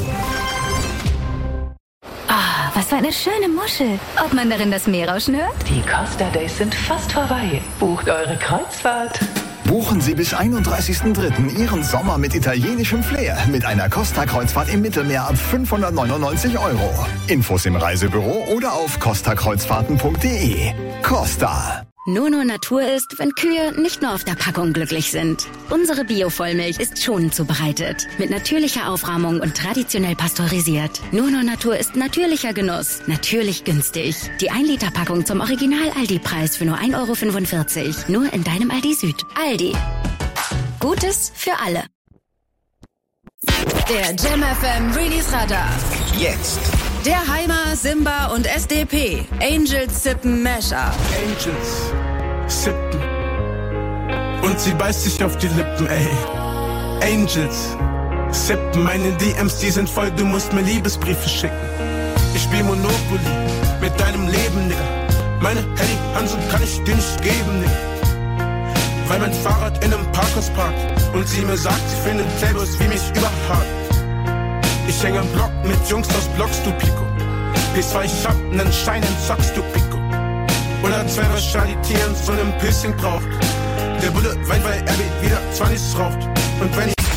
Ah, was für eine schöne Muschel. Ob man darin das Meerrauschen hört? Die Costa Days sind fast vorbei. Bucht eure Kreuzfahrt. Buchen Sie bis einunddreißigsten dritten Ihren Sommer mit italienischem Flair mit einer Costa-Kreuzfahrt im Mittelmeer ab fünfhundertneunundneunzig Euro. Infos im Reisebüro oder auf costa kreuzfahrten punkt de. Costa. Nur nur Natur ist, wenn Kühe nicht nur auf der Packung glücklich sind. Unsere Bio-Vollmilch ist schonend zubereitet. Mit natürlicher Aufrahmung und traditionell pasteurisiert. Nur nur Natur ist natürlicher Genuss. Natürlich günstig. Die ein Liter Packung zum Original-Aldi-Preis für nur ein Euro fünfundvierzig. Nur in deinem Aldi Süd. Aldi. Gutes für alle. Der Jam F M Release Radar. Jetzt. Der Heimer, Simba und S D P. Angels Sippen Mashup. Angels sippen. Und sie beißt sich auf die Lippen, ey. Angels sippen. Meine D Ms, die sind voll, du musst mir Liebesbriefe schicken. Ich spiel Monopoly mit deinem Leben, Nigga. Meine Handy Hansen kann ich dir nicht geben, Nigga. Weil mein Fahrrad in einem Parkhaus parkt und sie mir sagt, sie findet Playboys wie mich überhart. Ich hänge im Block mit Jungs aus Blocks, du Pico. P zwei, ich hab nen Schein, den zockst du Pico. Oder zwei, was Charlie-Tieren so einem Pilzchen braucht. Der Bulle weint, weil er wieder zwanzig raucht. Und wenn ich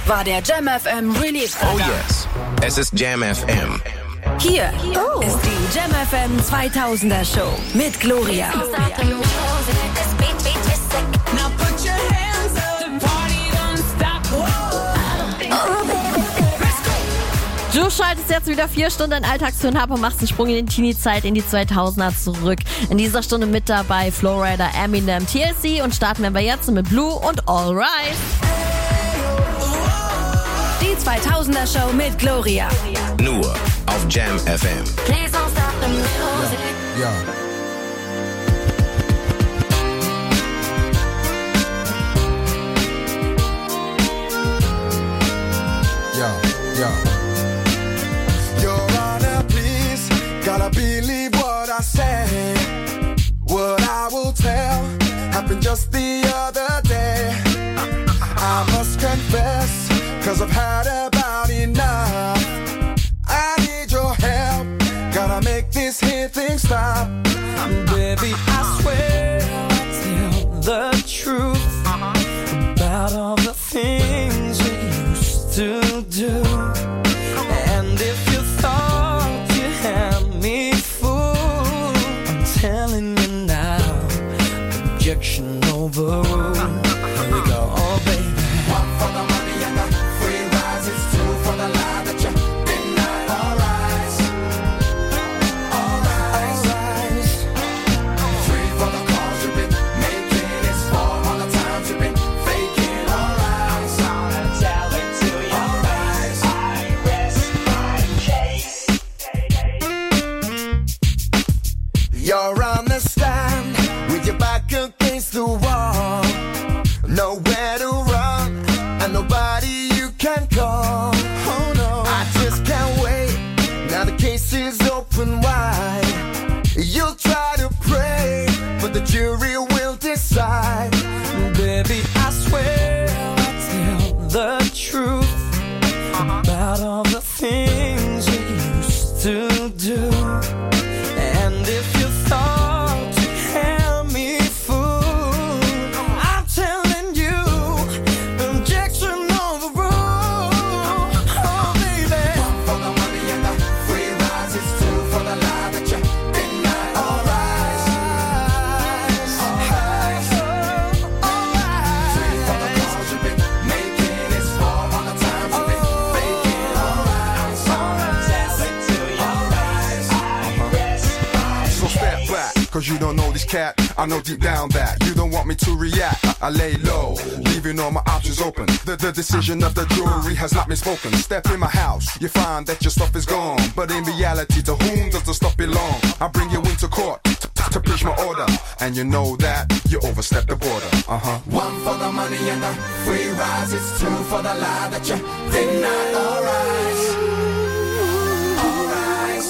war der Jam F M Release Oh yes, es ist Jam F M. Hier oh. ist die Jam F M zweitausender Show mit Gloria. Du schaltest jetzt wieder vier Stunden Alltagstöne ab und machst einen Sprung in die Teenie-Zeit, in die zweitausender zurück. In dieser Stunde mit dabei Flowrider, Eminem, T L C und starten wir aber jetzt mit Blue und All Rise. Die zweitausender Show mit Gloria. Nur auf Jam F M. Please don't stop the music. Ja. Ja, ja. Your Honor, please, gotta believe what I say. What I will tell happened just the other day. I must confess, cause I've had about enough. I need your help, gotta make this here thing stop. Baby, I swear I'll tell the truth about all the things we used to do. And if you thought you had me fooled, I'm telling you now, objection overruled. Here we go, oh baby. One for the money and the free rise, it's two for the lie that you deny. All rise, all rise, three for the calls you've been making, it's four all the times you've been faking. All rise, I'm gonna tell it to you. All rise, I rest my case. You're on the stand with your back against the wall, nowhere to run and nobody you can call. Oh no, I just can't wait. Now the case is open wide. You'll try to pray, but the jury will decide. Baby, I swear I'll tell the truth about all the things you used to do. And if you thought you had me fooled, I'm telling you, objection overruled. Oh baby, one for the money and the free rise, it's two for the lie that you deny. All rise, all rise, all rise, three for the calls you've been making, it's four all the times you've been faking. All rise, all rise, tell it to you. All rise, I rest my So step back, cause you don't know this cat. I know deep down that you don't want me to react. I, I lay low, leaving all my options open. The, the decision of the jury has not been spoken. Step in my house, you find that your stuff is gone. But in reality, to whom does the stuff belong? I bring you into court t- t- to preach my order. And you know that you overstepped the border. Uh-huh. one for the money and the free rise, it's two for the lie that you deny. All rise, all rise,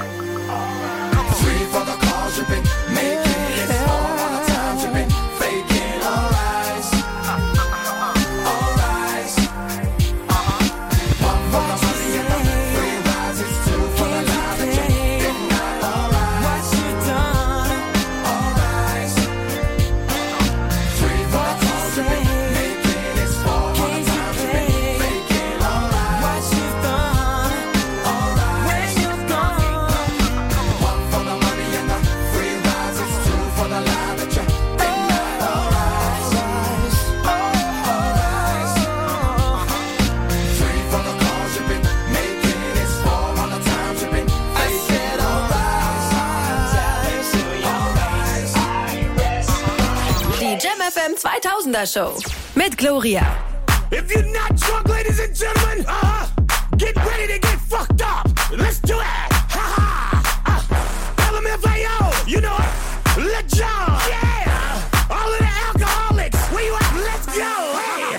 three for the calls you've been making, it's four all the times you've been faking. All rise, all rise, one for the money and the free rise, it's two for the lie that you deny. All rise, what you done? All rise, three for the calls you've been making, it's four all the times you've been faking. All rise, what you done? All rise, when you're gone. One for the money and the free rise, it's two for the lie that you deny. All rise, all rise, three for the calls you've been making, it's four all the times you've been faking. All rise, tell it to you. All rise, I rest. Die Jam F M zweitausender Show mit Gloria. If you're not drunk, ladies and gentlemen, uh, get ready to get fucked up. Let's do it. Ha ha. L M F A O, you know it. Let go. Yeah. All of the alcoholics, where you at? Let's go. Hey.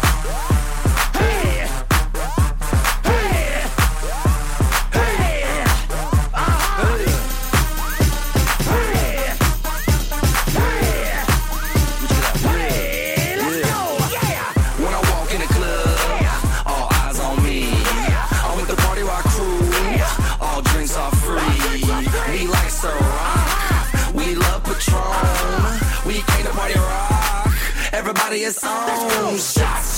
Hey. Hey. Hey. Uh-huh. Hey. Hey. Hey. Let's go. Yeah. When I walk in the club, all eyes on me. I'm with the party rock crew, all drinks are free. We like to rock, we love Patron. We came to party rock, everybody is on. Shots, shots,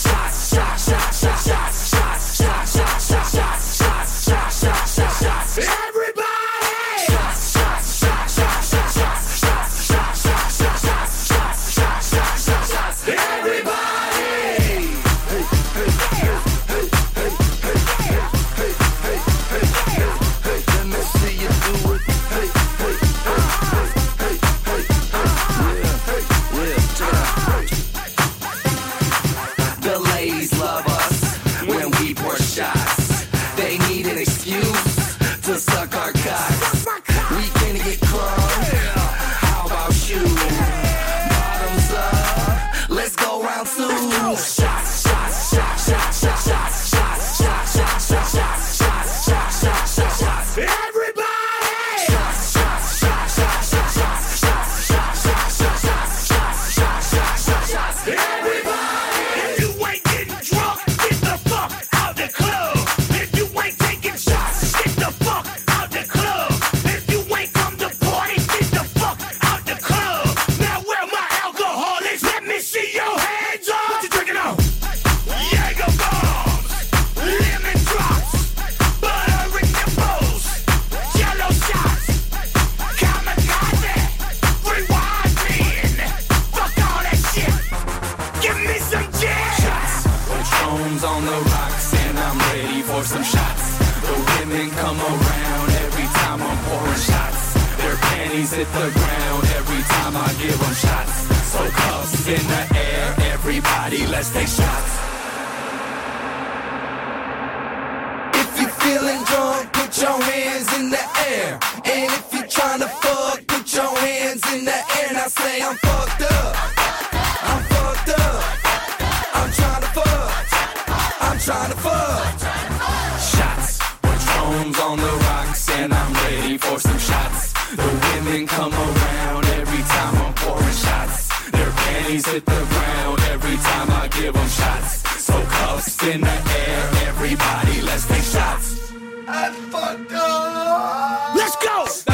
shots, shots, shots, shots, shots, shots, shots, shots, shots, shots, shots, shots, shots, shots. Everybody! Shots, shots, shots, shots, shots, shots, shots, shots, shots, shots, shots, shots, shots, shots, shots, shots. Everybody! Hey, hey, hey, hey, hey, hey, hey, hey, hey, hey, hey, hey, let me see you do it. Hey, hey, hey, hey, hey, hey, hey, yeah, check it out. The ladies love us when we pour shots. They need an excuse to suck our cocks. We can get crunk. How about you? Bottoms up. Let's go round two. Shots, shots, shots, shots, shots, shots, shots, shots, shots, shots, shots, shots, shots, shots, shots, shots. Everybody! Shots, shots, shots, shots, shots, shots, shots, shots, shots, shots, shots, shots, shots, shots, shots, shots. Everybody! If you ain't getting drunk, get the fuck out the club. If you ain't taking shots, get the fuck out the club. If you ain't come to party, get the fuck out the club. Now where my alcoholics? Let me see your hands up. What you drinking on? Jaeger bombs, lemon drops, butter nipples, jello shots, kamikaze, rewind me, fuck all that shit. Give me some gin. Shots, Patron's on the rocks, and I'm ready for some shots. The women come around every time I'm pouring shots. Their panties hit the ground every time I give them shots. So cuffs in the air, everybody, let's take shots. If you feeling drunk, put your hands in the air. And if you tryna fuck, put your hands in the air. Now say I'm fucked up. I'm fucked up. I'm tryna fuck. I'm tryna fuck. Shots, Patron's on the rocks, and I'm ready for some shots. The women come around every time I'm pouring shots. Their panties hit the ground every time I give them shots. So cuffs in the air, everybody, let's take shots. I'm fucked up. Let's go.